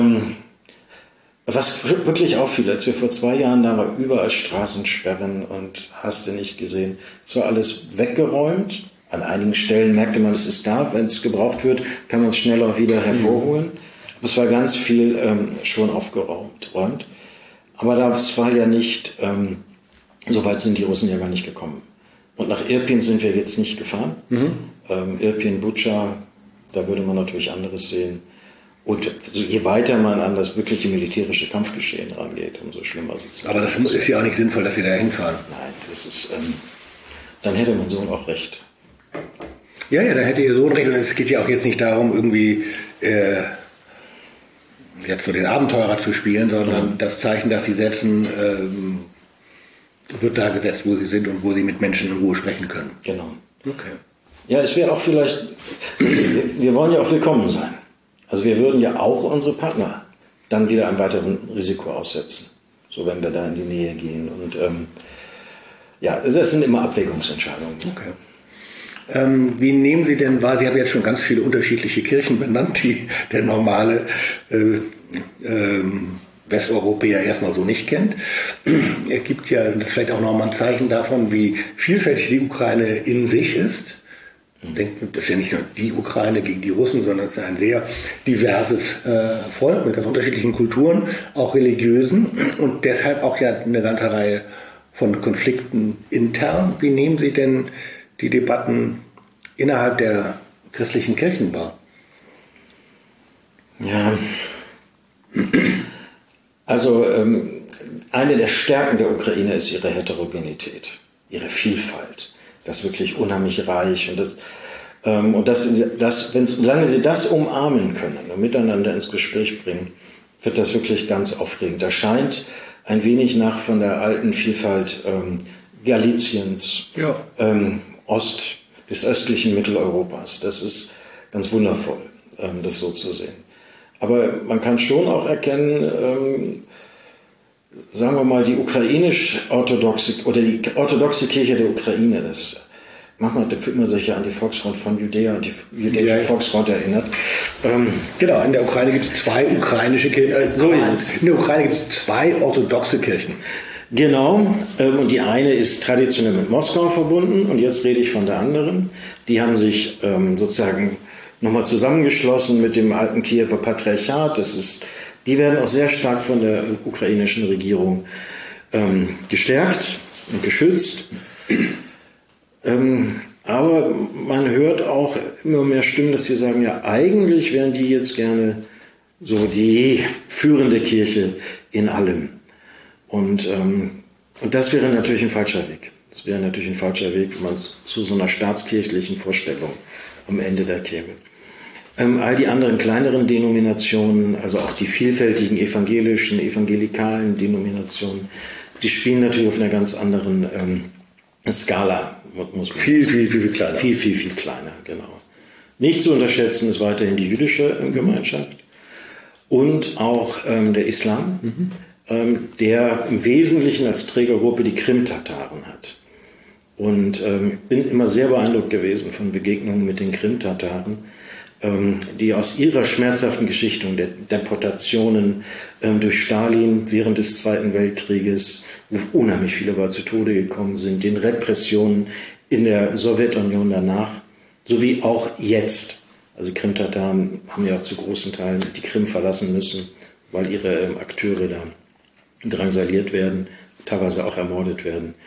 was wirklich auffiel, als wir vor 2 Jahren da waren, überall Straßensperren und hast du nicht gesehen. Es war alles weggeräumt. An einigen Stellen merkte man, es ist da. Wenn es gebraucht wird, kann man es schnell auch wieder hervorholen. Es war ganz viel schon aufgeräumt. Aber das war ja nicht, so weit sind die Russen ja gar nicht gekommen. Und nach Irpin sind wir jetzt nicht gefahren. Irpin, Butscha, da würde man natürlich anderes sehen. Und je weiter man an das wirkliche militärische Kampfgeschehen rangeht, umso schlimmer sieht es aus. Aber das ist ja auch nicht sinnvoll, dass Sie da hinfahren. Nein, das ist, dann hätte mein Sohn auch recht. Ja, da hätte Ihr Sohn recht. Und es geht ja auch jetzt nicht darum, irgendwie jetzt so den Abenteurer zu spielen, sondern das Zeichen, das sie setzen, wird da gesetzt, wo sie sind und wo sie mit Menschen in Ruhe sprechen können. Genau. Okay. Ja, es wäre auch vielleicht, wir wollen ja auch willkommen sein. Also wir würden ja auch unsere Partner dann wieder einem weiteren Risiko aussetzen, so wenn wir da in die Nähe gehen. Und ja, das sind immer Abwägungsentscheidungen. Okay. Wie nehmen Sie denn wahr, Sie haben jetzt schon ganz viele unterschiedliche Kirchen benannt, die der normale Westeuropäer erstmal so nicht kennt. Es gibt ja, das ist vielleicht auch nochmal ein Zeichen davon, wie vielfältig die Ukraine in sich ist. Das ist ja nicht nur die Ukraine gegen die Russen, sondern es ist ein sehr diverses Volk mit ganz unterschiedlichen Kulturen, auch religiösen und deshalb auch ja eine ganze Reihe von Konflikten intern. Wie nehmen Sie denn die Debatten innerhalb der christlichen Kirchen wahr? Ja, also eine der Stärken der Ukraine ist ihre Heterogenität, ihre Vielfalt. Das ist wirklich unheimlich reich und solange sie das umarmen können und miteinander ins Gespräch bringen, wird das wirklich ganz aufregend. Das scheint ein wenig nach von der alten Vielfalt Galiciens, ja. Des östlichen Mitteleuropas. Das ist ganz wundervoll, das so zu sehen. Aber man kann schon auch erkennen, sagen wir mal, die ukrainisch-orthodoxe oder die orthodoxe Kirche der Ukraine, manchmal fühlt man sich ja an die Volksfront von Judäa und die jüdische Volksfront erinnert. Genau, in der Ukraine gibt es zwei ukrainische Kirchen. So ist es. In der Ukraine gibt es zwei orthodoxe Kirchen. Genau, und die eine ist traditionell mit Moskau verbunden und jetzt rede ich von der anderen. Die haben sich sozusagen nochmal zusammengeschlossen mit dem alten Kiewer Patriarchat. Die werden auch sehr stark von der ukrainischen Regierung gestärkt und geschützt. Aber man hört auch immer mehr Stimmen, dass sie sagen, ja, eigentlich wären die jetzt gerne so die führende Kirche in allem. Und das wäre natürlich ein falscher Weg. Das wäre natürlich ein falscher Weg, wenn man zu so einer staatskirchlichen Vorstellung am Ende da käme. All die anderen kleineren Denominationen, also auch die vielfältigen evangelischen, evangelikalen Denominationen, die spielen natürlich auf einer ganz anderen Skala. Muss man viel kleiner. Viel kleiner, genau. Nicht zu unterschätzen ist weiterhin die jüdische Gemeinschaft und auch der Islam, der im Wesentlichen als Trägergruppe die Krim-Tataren hat. Und ich bin immer sehr beeindruckt gewesen von Begegnungen mit den Krim-Tataren, die aus ihrer schmerzhaften Geschichte der Deportationen durch Stalin während des Zweiten Weltkrieges, wo unheimlich viele aber zu Tode gekommen sind, den Repressionen in der Sowjetunion danach, sowie auch jetzt. Also Krim-Tataren haben ja auch zu großen Teilen die Krim verlassen müssen, weil ihre Akteure da drangsaliert werden, teilweise auch ermordet werden.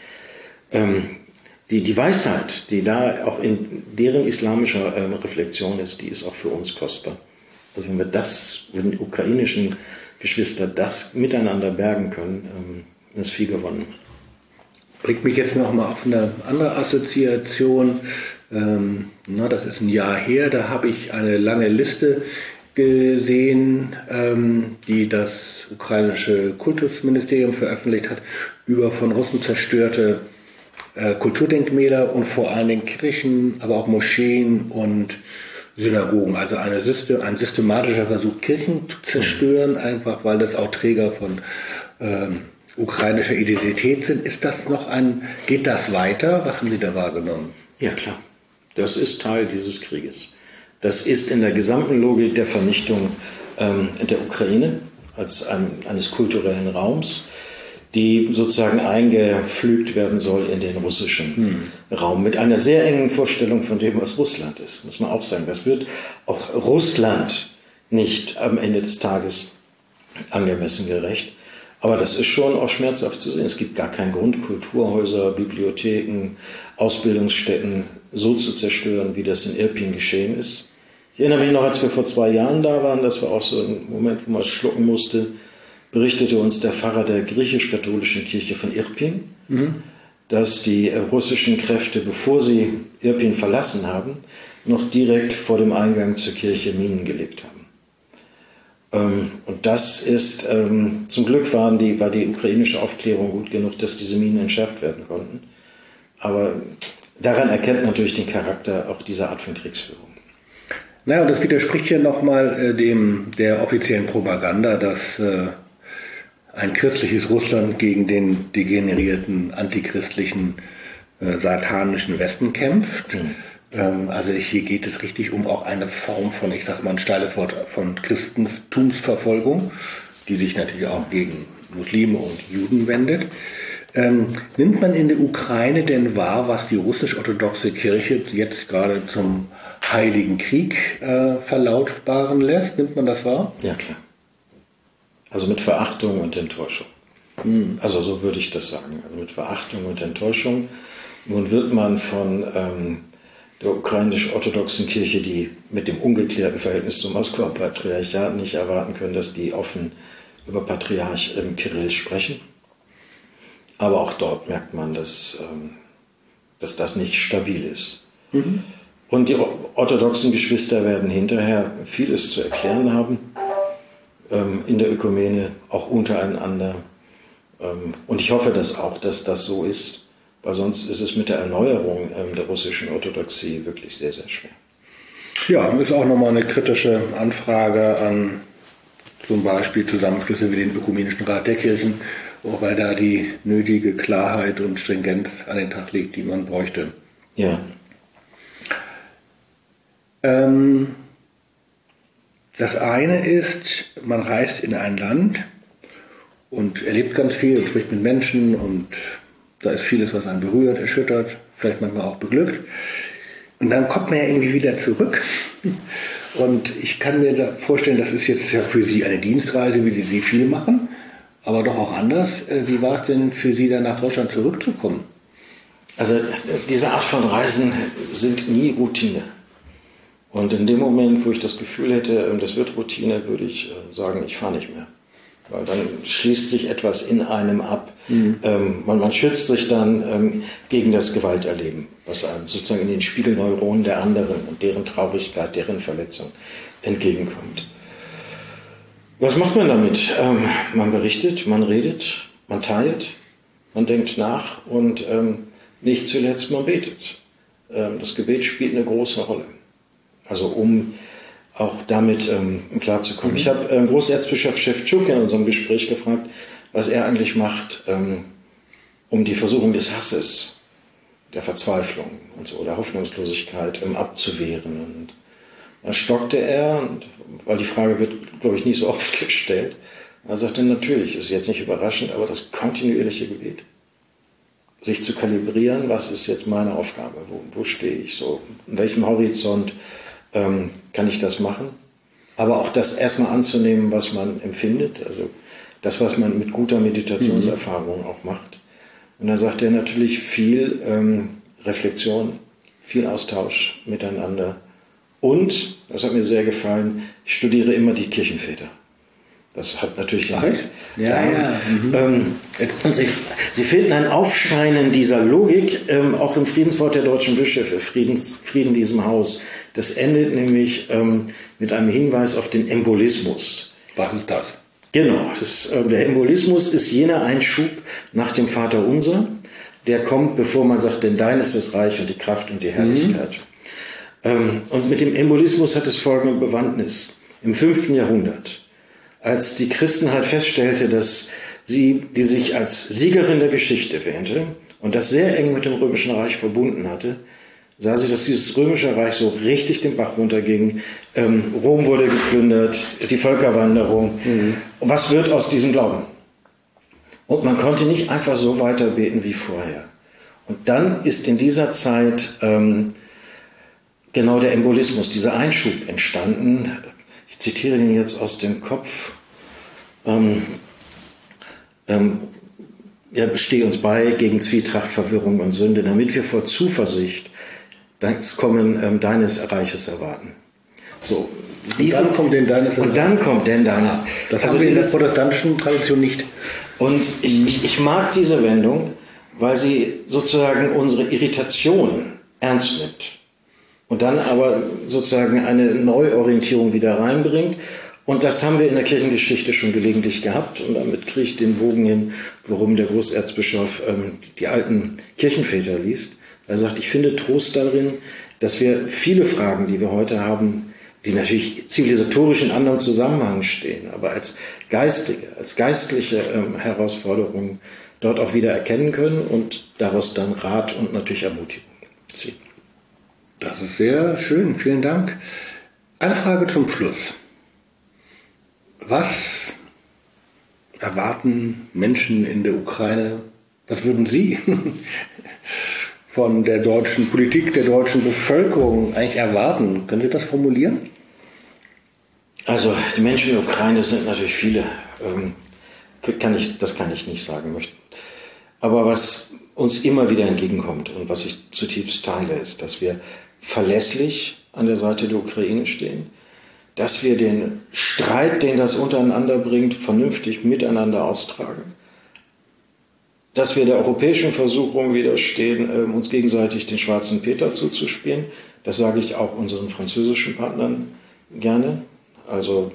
Die Weisheit, die da auch in deren islamischer Reflexion ist, die ist auch für uns kostbar. Also wenn die ukrainischen Geschwister das miteinander bergen können, ist viel gewonnen. Bringt mich jetzt nochmal auf eine andere Assoziation. Das ist ein Jahr her, da habe ich eine lange Liste gesehen, die das ukrainische Kultusministerium veröffentlicht hat, über von Russen zerstörte Kulturdenkmäler und vor allen Dingen Kirchen, aber auch Moscheen und Synagogen. Also ein systematischer Versuch, Kirchen zu zerstören, einfach weil das auch Träger von ukrainischer Identität sind. Geht das weiter? Was haben Sie da wahrgenommen? Ja, klar. Das ist Teil dieses Krieges. Das ist in der gesamten Logik der Vernichtung der Ukraine eines kulturellen Raums, die sozusagen eingepflügt werden soll in den russischen Raum. Mit einer sehr engen Vorstellung von dem, was Russland ist, muss man auch sagen. Das wird auch Russland nicht am Ende des Tages angemessen gerecht. Aber das ist schon auch schmerzhaft zu sehen. Es gibt gar keinen Grund, Kulturhäuser, Bibliotheken, Ausbildungsstätten so zu zerstören, wie das in Irpin geschehen ist. Ich erinnere mich noch, als wir vor 2 Jahren da waren, das war auch so ein Moment, wo man es schlucken musste, berichtete uns der Pfarrer der griechisch-katholischen Kirche von Irpin, dass die russischen Kräfte, bevor sie Irpin verlassen haben, noch direkt vor dem Eingang zur Kirche Minen gelegt haben. Und das ist, zum Glück war die ukrainische Aufklärung gut genug, dass diese Minen entschärft werden konnten. Aber daran erkennt man natürlich den Charakter auch dieser Art von Kriegsführung. Naja, und das widerspricht ja nochmal der offiziellen Propaganda, dass ein christliches Russland gegen den degenerierten, antichristlichen, satanischen Westen kämpft. Also hier geht es richtig um auch eine Form von, ich sage mal ein steiles Wort, von Christentumsverfolgung, die sich natürlich auch gegen Muslime und Juden wendet. Nimmt man in der Ukraine denn wahr, was die russisch-orthodoxe Kirche jetzt gerade zum Heiligen Krieg verlautbaren lässt? Nimmt man das wahr? Ja, klar. Also mit Verachtung und Enttäuschung. Also so würde ich das sagen. Also mit Verachtung und Enttäuschung. Nun wird man von der ukrainisch-orthodoxen Kirche, die mit dem ungeklärten Verhältnis zum Moskauer Patriarchat nicht erwarten können, dass die offen über Patriarch Kirill sprechen. Aber auch dort merkt man, dass das nicht stabil ist. Und die orthodoxen Geschwister werden hinterher vieles zu erklären haben, in der Ökumene, auch untereinander. Und ich hoffe, dass das so ist, weil sonst ist es mit der Erneuerung der russischen Orthodoxie wirklich sehr, sehr schwer. Ja, ist auch nochmal eine kritische Anfrage an zum Beispiel Zusammenschlüsse wie den Ökumenischen Rat der Kirchen, wobei da die nötige Klarheit und Stringenz an den Tag liegt, die man bräuchte. Ja. Das eine ist, man reist in ein Land und erlebt ganz viel und spricht mit Menschen und da ist vieles, was einen berührt, erschüttert, vielleicht manchmal auch beglückt. Und dann kommt man ja irgendwie wieder zurück. Und ich kann mir da vorstellen, das ist jetzt ja für Sie eine Dienstreise, wie Sie viel machen, aber doch auch anders. Wie war es denn für Sie, dann nach Deutschland zurückzukommen? Also diese Art von Reisen sind nie Routine. Und in dem Moment, wo ich das Gefühl hätte, das wird Routine, würde ich sagen, ich fahre nicht mehr. Weil dann schließt sich etwas in einem ab. Man schützt sich dann gegen das Gewalterleben, was einem sozusagen in den Spiegelneuronen der anderen und deren Traurigkeit, deren Verletzung entgegenkommt. Was macht man damit? Man berichtet, man redet, man teilt, man denkt nach und nicht zuletzt man betet. Das Gebet spielt eine große Rolle. Also um auch damit klarzukommen. Ich habe Großerzbischof Schewtschuk in unserem Gespräch gefragt, was er eigentlich macht, um die Versuchung des Hasses, der Verzweiflung und so, der Hoffnungslosigkeit abzuwehren. Und da stockte er, weil die Frage wird, glaube ich, nicht so oft gestellt. Er sagte, natürlich, ist jetzt nicht überraschend, aber das kontinuierliche Gebet. Sich zu kalibrieren, was ist jetzt meine Aufgabe, wo stehe ich so, in welchem Horizont kann ich das machen, aber auch das erstmal anzunehmen, was man empfindet, also das, was man mit guter Meditationserfahrung auch macht. Und dann sagt er natürlich viel Reflexion, viel Austausch miteinander und, das hat mir sehr gefallen, ich studiere immer die Kirchenväter. Das hat natürlich den Halt. Sie finden ein Aufscheinen dieser Logik auch im Friedenswort der deutschen Bischöfe, Frieden diesem Haus. Das endet nämlich mit einem Hinweis auf den Embolismus. Was ist das? Genau, der Embolismus ist jener Einschub nach dem Vaterunser, der kommt, bevor man sagt, denn dein ist das Reich und die Kraft und die Herrlichkeit. Und mit dem Embolismus hat es folgende Bewandtnis. Im 5. Jahrhundert, als die Christenheit feststellte, dass sie, die sich als Siegerin der Geschichte wähnte und das sehr eng mit dem Römischen Reich verbunden hatte, sah sie, dass dieses Römische Reich so richtig den Bach runterging. Rom wurde geplündert, die Völkerwanderung. Was wird aus diesem Glauben? Und man konnte nicht einfach so weiter beten wie vorher. Und dann ist in dieser Zeit genau der Embolismus, dieser Einschub entstanden. Ich zitiere den jetzt aus dem Kopf. Steh uns bei gegen Zwietracht, Verwirrung und Sünde, damit wir vor Zuversicht das Kommen deines Reiches erwarten. So, und dann kommt denn deines. Und dann kommt denn deines. Das haben wir in der protestantischen Tradition nicht. Und ich mag diese Wendung, weil sie sozusagen unsere Irritation ernst nimmt. Und dann aber sozusagen eine Neuorientierung wieder reinbringt Und das haben wir in der Kirchengeschichte schon gelegentlich gehabt. Und damit kriege ich den Bogen hin, warum der Großerzbischof die alten Kirchenväter liest. Er sagt, ich finde Trost darin, dass wir viele Fragen, die wir heute haben, die natürlich zivilisatorisch in anderem Zusammenhang stehen, aber als geistliche Herausforderungen dort auch wieder erkennen können und daraus dann Rat und natürlich Ermutigung ziehen. Das ist sehr schön, vielen Dank. Eine Frage zum Schluss. Was erwarten Menschen in der Ukraine? Was würden Sie von der deutschen Politik, der deutschen Bevölkerung eigentlich erwarten? Können Sie das formulieren? Also die Menschen in der Ukraine sind natürlich viele. Das kann ich nicht sagen möchten. Aber was uns immer wieder entgegenkommt und was ich zutiefst teile, ist, dass wir verlässlich an der Seite der Ukraine stehen, dass wir den Streit, den das untereinander bringt, vernünftig miteinander austragen, dass wir der europäischen Versuchung widerstehen, uns gegenseitig den schwarzen Peter zuzuspielen. Das sage ich auch unseren französischen Partnern gerne. Also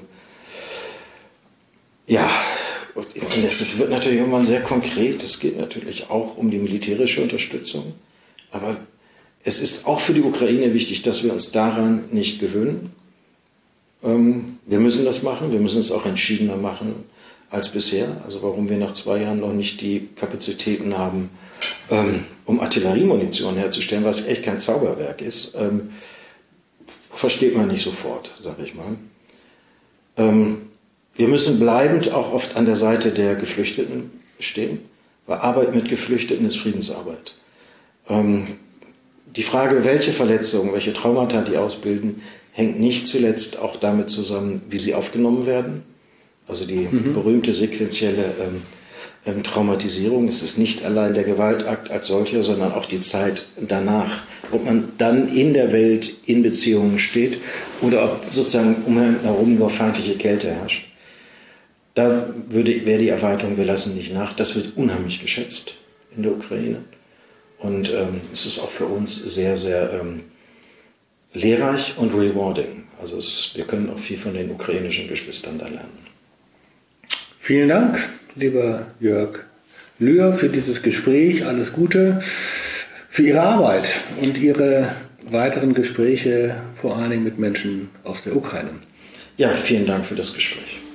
ja, und das wird natürlich irgendwann sehr konkret. Es geht natürlich auch um die militärische Unterstützung. Aber es ist auch für die Ukraine wichtig, dass wir uns daran nicht gewöhnen. Wir müssen das machen. Wir müssen es auch entschiedener machen als bisher. Also warum wir nach 2 Jahren noch nicht die Kapazitäten haben, um Artilleriemunition herzustellen, was echt kein Zauberwerk ist, versteht man nicht sofort, sage ich mal. Wir müssen bleibend auch oft an der Seite der Geflüchteten stehen, weil Arbeit mit Geflüchteten ist Friedensarbeit. Die Frage, welche Verletzungen, welche Traumata die ausbilden, hängt nicht zuletzt auch damit zusammen, wie sie aufgenommen werden. Also die berühmte sequentielle Traumatisierung. Es ist nicht allein der Gewaltakt als solcher, sondern auch die Zeit danach, ob man dann in der Welt in Beziehungen steht oder ob sozusagen umherum nur feindliche Kälte herrscht. Da wäre die Erwartung, wir lassen nicht nach. Das wird unheimlich geschätzt in der Ukraine. Und es ist auch für uns sehr, sehr lehrreich und rewarding. Also wir können auch viel von den ukrainischen Geschwistern da lernen. Vielen Dank, lieber Jörg Lühr, für dieses Gespräch. Alles Gute für Ihre Arbeit und Ihre weiteren Gespräche, vor allen Dingen mit Menschen aus der Ukraine. Ja, vielen Dank für das Gespräch.